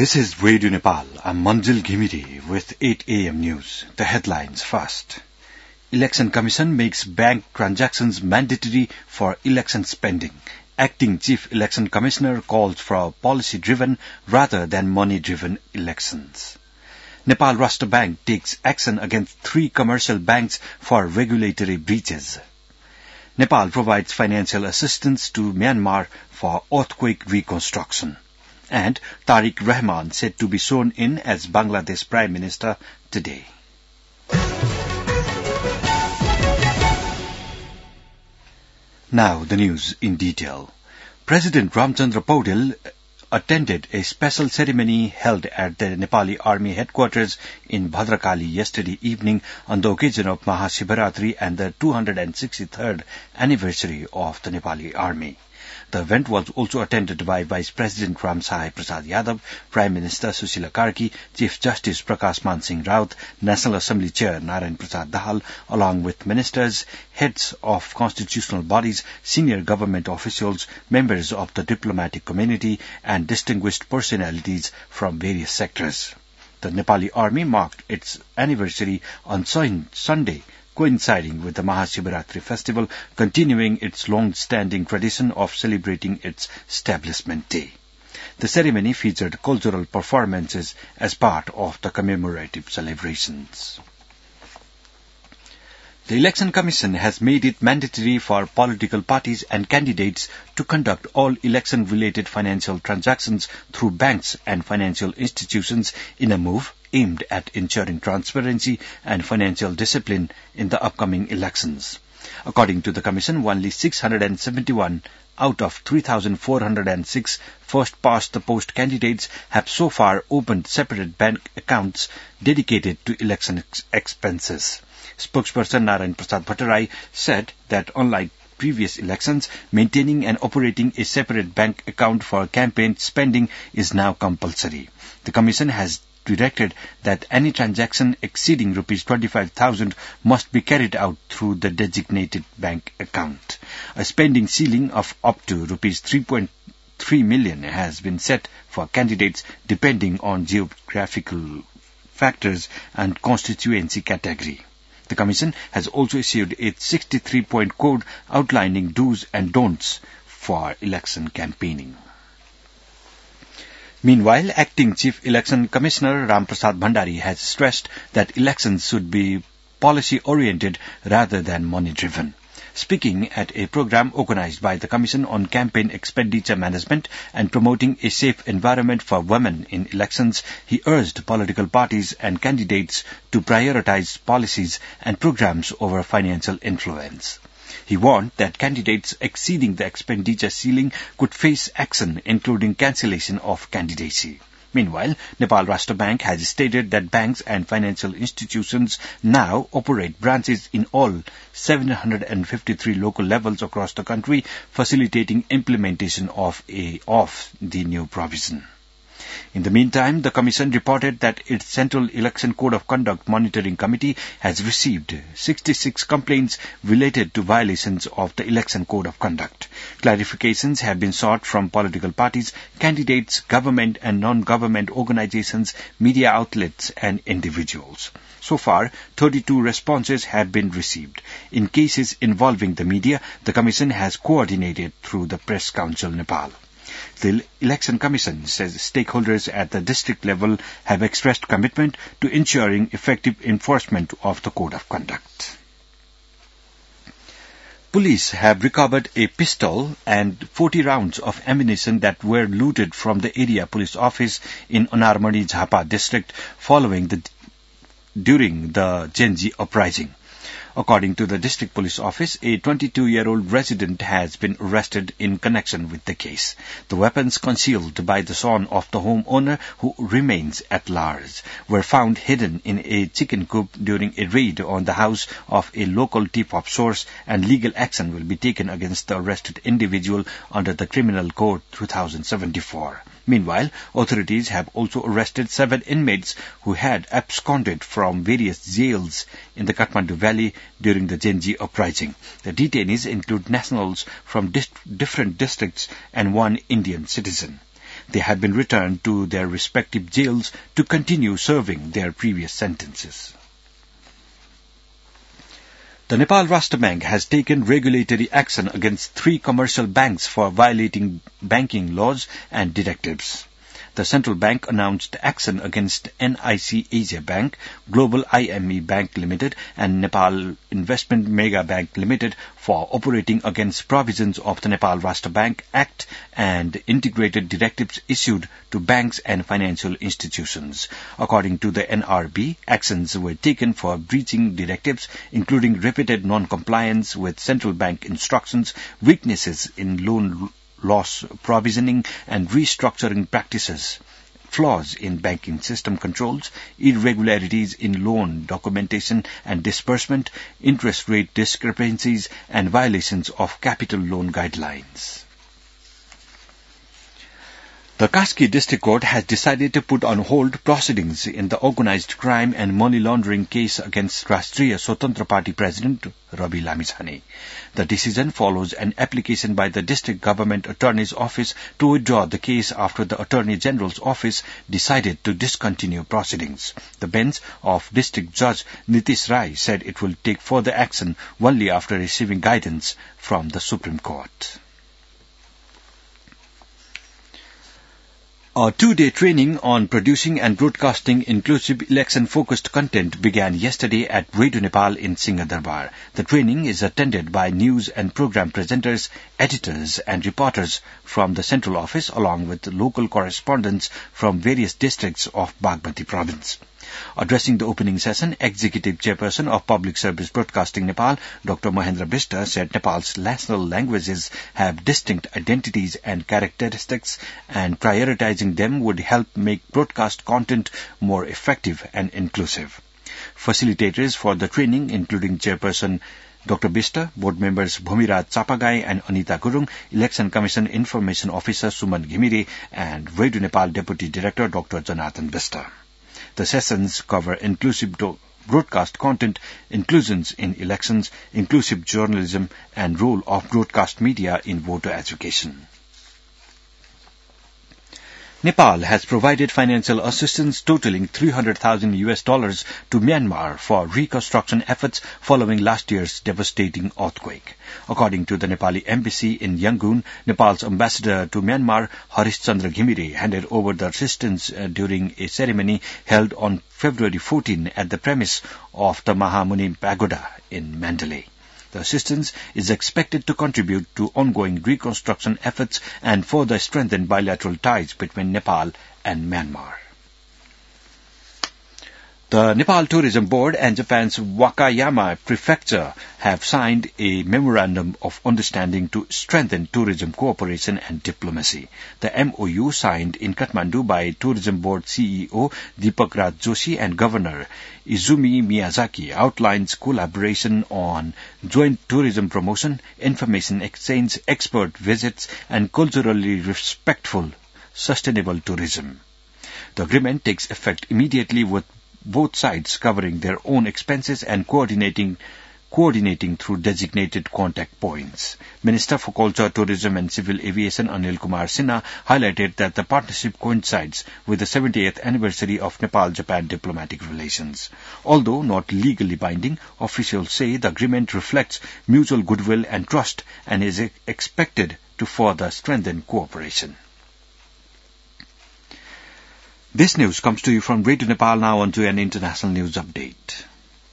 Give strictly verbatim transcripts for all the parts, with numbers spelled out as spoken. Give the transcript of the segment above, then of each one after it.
This is Radio Nepal. I'm Manjil Ghimiri with eight a.m. news. The headlines first. Election Commission makes bank transactions mandatory for election spending. Acting Chief Election Commissioner calls for policy-driven rather than money-driven elections. Nepal Rashtra Bank takes action against three commercial banks for regulatory breaches. Nepal provides financial assistance to Myanmar for earthquake reconstruction. And Tariq Rahman said to be sworn in as Bangladesh Prime Minister today. Now the news in detail. President Ramchandra Paudel attended a special ceremony held at the Nepali Army headquarters in Bhadrakali yesterday evening on the occasion of Mahashivaratri and the two hundred sixty-third anniversary of the Nepali Army. The event was also attended by Vice President Ram Sahai Prasad Yadav, Prime Minister Sushila Karki, Chief Justice Prakash Man Singh Raut, National Assembly Chair Narayan Prasad Dahal, along with ministers, heads of constitutional bodies, senior government officials, members of the diplomatic community, and distinguished personalities from various sectors. The Nepali Army marked its anniversary on Sunday, coinciding with the Mahashivaratri festival, continuing its long-standing tradition of celebrating its establishment day. The ceremony featured cultural performances as part of the commemorative celebrations. The Election Commission has made it mandatory for political parties and candidates to conduct all election-related financial transactions through banks and financial institutions in a move aimed at ensuring transparency and financial discipline in the upcoming elections. According to the Commission, only six hundred seventy-one out of three thousand four hundred six first-past-the-post candidates have so far opened separate bank accounts dedicated to election ex- expenses. Spokesperson Narayan Prasad Bhattarai said that unlike previous elections, maintaining and operating a separate bank account for campaign spending is now compulsory. The Commission has directed that any transaction exceeding rupees twenty-five thousand must be carried out through the designated bank account. A spending ceiling of up to rupees three point three million has been set for candidates depending on geographical factors and constituency category. The Commission has also issued a sixty-three point code outlining do's and don'ts for election campaigning. Meanwhile, Acting Chief Election Commissioner Ram Prasad Bhandari has stressed that elections should be policy-oriented rather than money-driven. Speaking at a program organized by the Commission on Campaign Expenditure Management and Promoting a Safe Environment for Women in Elections, he urged political parties and candidates to prioritize policies and programs over financial influence. He warned that candidates exceeding the expenditure ceiling could face action, including cancellation of candidacy. Meanwhile, Nepal Rashtra Bank has stated that banks and financial institutions now operate branches in all seven hundred fifty-three local levels across the country, facilitating implementation of, a, of the new provision. In the meantime, the Commission reported that its Central Election Code of Conduct Monitoring Committee has received sixty-six complaints related to violations of the Election Code of Conduct. Clarifications have been sought from political parties, candidates, government and non-government organizations, media outlets and individuals. So far, thirty-two responses have been received. In cases involving the media, the Commission has coordinated through the Press Council Nepal. The Election Commission says stakeholders at the district level have expressed commitment to ensuring effective enforcement of the Code of Conduct. Police have recovered a pistol and forty rounds of ammunition that were looted from the area police office in Onarmani Jhapa district following the during the Gen Z uprising. According to the district police office, a twenty-two-year-old resident has been arrested in connection with the case. The weapons concealed by the son of the homeowner, who remains at large, were found hidden in a chicken coop during a raid on the house of a local tip-off source, and legal action will be taken against the arrested individual under the Criminal Code two thousand seventy-four. Meanwhile, authorities have also arrested seven inmates who had absconded from various jails in the Kathmandu Valley during the Gen Z uprising. The detainees include nationals from dis- different districts and one Indian citizen. they have been returned to their respective jails to continue serving their previous sentences. The Nepal Rashtra Bank has taken regulatory action against three commercial banks for violating banking laws and directives. The central bank announced action against N I C Asia Bank, Global I M E Bank Limited, and Nepal Investment Mega Bank Limited for operating against provisions of the Nepal Rashtra Bank Act and integrated directives issued to banks and financial institutions. According to the N R B, actions were taken for breaching directives, including repeated non-compliance with central bank instructions, weaknesses in loan loss provisioning and restructuring practices, flaws in banking system controls, irregularities in loan documentation and disbursement, interest rate discrepancies, and violations of capital loan guidelines. The Kaski District Court has decided to put on hold proceedings in the organized crime and money laundering case against Rashtriya Swatantra Party President Ravi Lamishane. The decision follows an application by the District Government Attorney's Office to withdraw the case after the Attorney General's Office decided to discontinue proceedings. The bench of District Judge Nitish Rai said it will take further action only after receiving guidance from the Supreme Court. A two-day training on producing and broadcasting inclusive election-focused content began yesterday at Radio Nepal in Singhadarbar. The training is attended by news and program presenters, editors and reporters from the central office along with local correspondents from various districts of Bagmati province. Addressing the opening session, Executive Chairperson of Public Service Broadcasting Nepal, Doctor Mahendra Bishta, said Nepal's national languages have distinct identities and characteristics, and prioritizing them would help make broadcast content more effective and inclusive. Facilitators for the training, including Chairperson Doctor Bishta, board members Bhumiraj Chapagai and Anita Gurung, Election Commission Information Officer Suman Ghimire, and Radio Nepal Deputy Director Doctor Jonathan Bishta. The sessions cover inclusive do- broadcast content, inclusions in elections, inclusive journalism, and role of broadcast media in voter education. Nepal has provided financial assistance totaling three hundred thousand U S dollars to Myanmar for reconstruction efforts following last year's devastating earthquake. According to the Nepali embassy in Yangon, Nepal's ambassador to Myanmar, Harish Chandra Ghimire, handed over the assistance uh, during a ceremony held on February fourteenth at the premise of the Mahamuni Pagoda in Mandalay. The assistance is expected to contribute to ongoing reconstruction efforts and further strengthen bilateral ties between Nepal and Myanmar. The Nepal Tourism Board and Japan's Wakayama Prefecture have signed a memorandum of understanding to strengthen tourism cooperation and diplomacy. The M O U, signed in Kathmandu by Tourism Board C E O Deepak Raj Joshi and Governor Izumi Miyazaki, outlines collaboration on joint tourism promotion, information exchange, expert visits, and culturally respectful, sustainable tourism. The agreement takes effect immediately, with both sides covering their own expenses and coordinating coordinating through designated contact points. Minister for Culture, Tourism and Civil Aviation Anil Kumar Sinha highlighted that the partnership coincides with the seventieth anniversary of Nepal-Japan diplomatic relations. Although not legally binding, officials say the agreement reflects mutual goodwill and trust and is expected to further strengthen cooperation. This news comes to you from Radio Nepal. Now on to an international news update.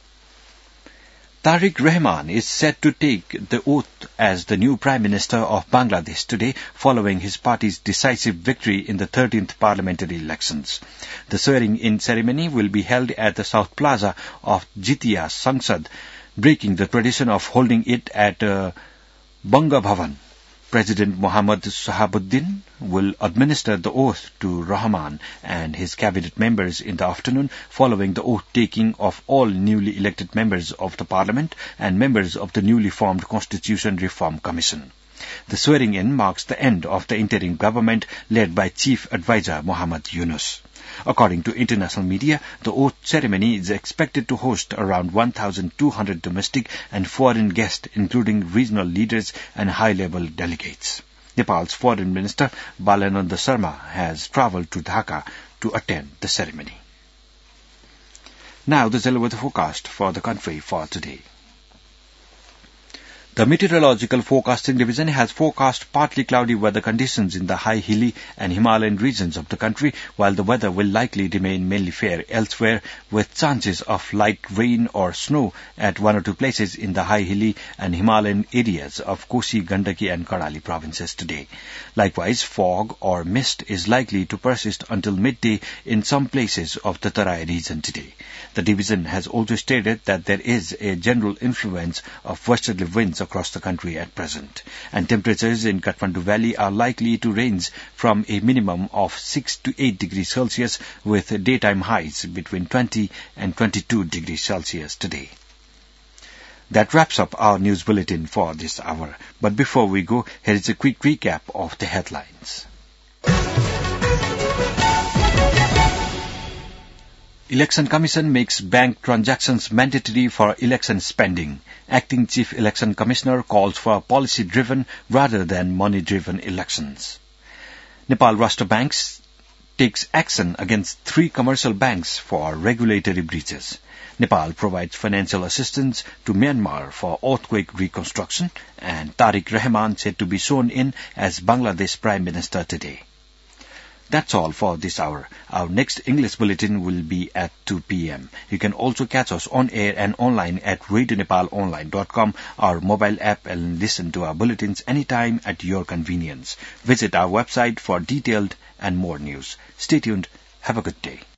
Tariq Rahman is set to take the oath as the new Prime Minister of Bangladesh today, following his party's decisive victory in the thirteenth parliamentary elections. The swearing-in ceremony will be held at the South Plaza of Jitiya Sangsad, breaking the tradition of holding it at uh, Banga Bhavan. President Mohammad Sahabuddin will administer the oath to Rahman and his cabinet members in the afternoon, following the oath-taking of all newly elected members of the parliament and members of the newly formed Constitution Reform Commission. The swearing-in marks the end of the interim government led by Chief Advisor Muhammad Yunus. According to international media, the oath ceremony is expected to host around one thousand two hundred domestic and foreign guests, including regional leaders and high-level delegates. Nepal's Foreign Minister Balananda Sharma has travelled to Dhaka to attend the ceremony. Now the weather forecast for the country for today. The Meteorological Forecasting Division has forecast partly cloudy weather conditions in the high hilly and Himalayan regions of the country, while the weather will likely remain mainly fair elsewhere, with chances of light rain or snow at one or two places in the high hilly and Himalayan areas of Kosi, Gandaki and Karali provinces today. Likewise, fog or mist is likely to persist until midday in some places of the Tarai region today. The division has also stated that there is a general influence of westerly winds across the country at present, and temperatures in Kathmandu Valley are likely to range from a minimum of six to eight degrees Celsius with daytime highs between twenty and twenty-two degrees Celsius today. That wraps up our news bulletin for this hour. But before we go, here is a quick recap of the headlines. Election Commission makes bank transactions mandatory for election spending. Acting Chief Election Commissioner calls for policy-driven rather than money-driven elections. Nepal Rashtra Banks takes action against three commercial banks for regulatory breaches. Nepal provides financial assistance to Myanmar for earthquake reconstruction, and Tariq Rahman said to be sworn in as Bangladesh Prime Minister today. That's all for this hour. Our next English bulletin will be at two p.m. You can also catch us on air and online at radio nepal online dot com, our mobile app, and listen to our bulletins anytime at your convenience. Visit our website for detailed and more news. Stay tuned. Have a good day.